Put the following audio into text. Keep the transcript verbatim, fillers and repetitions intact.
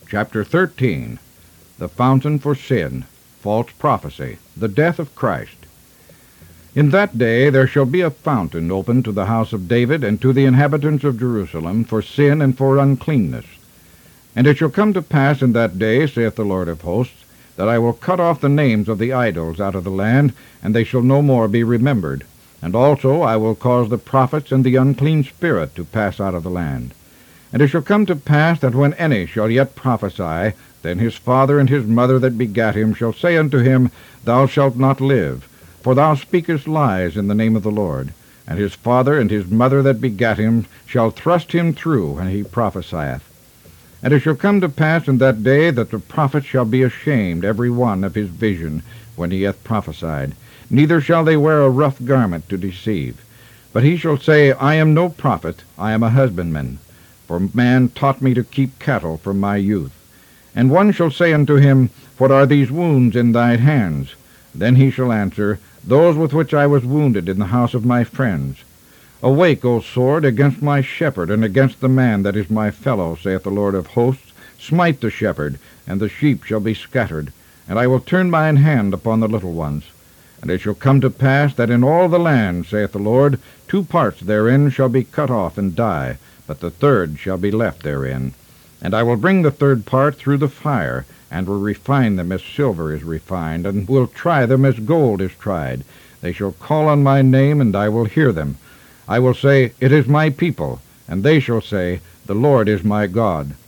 Chapter thirteen. The Fountain for Sin, False Prophecy, the Death of Christ. In that day there shall be a fountain opened to the house of David and to the inhabitants of Jerusalem for sin and for uncleanness. And it shall come to pass in that day, saith the Lord of hosts, that I will cut off the names of the idols out of the land, and they shall no more be remembered. And also I will cause the prophets and the unclean spirit to pass out of the land. And it shall come to pass that when any shall yet prophesy, then his father and his mother that begat him shall say unto him, Thou shalt not live, for thou speakest lies in the name of the Lord. And his father and his mother that begat him shall thrust him through when he prophesieth. And it shall come to pass in that day that the prophet shall be ashamed every one of his vision when he hath prophesied. Neither shall they wear a rough garment to deceive. But he shall say, I am no prophet, I am a husbandman. For man taught me to keep cattle from my youth. And one shall say unto him, What are these wounds in thy hands? Then he shall answer, Those with which I was wounded in the house of my friends. Awake, O sword, against my shepherd, and against the man that is my fellow, saith the Lord of hosts. Smite the shepherd, and the sheep shall be scattered, and I will turn mine hand upon the little ones. And it shall come to pass that in all the land, saith the Lord, two parts therein shall be cut off and die, but the third shall be left therein. And I will bring the third part through the fire, and will refine them as silver is refined, and will try them as gold is tried. They shall call on my name, and I will hear them. I will say, It is my people, and they shall say, The Lord is my God.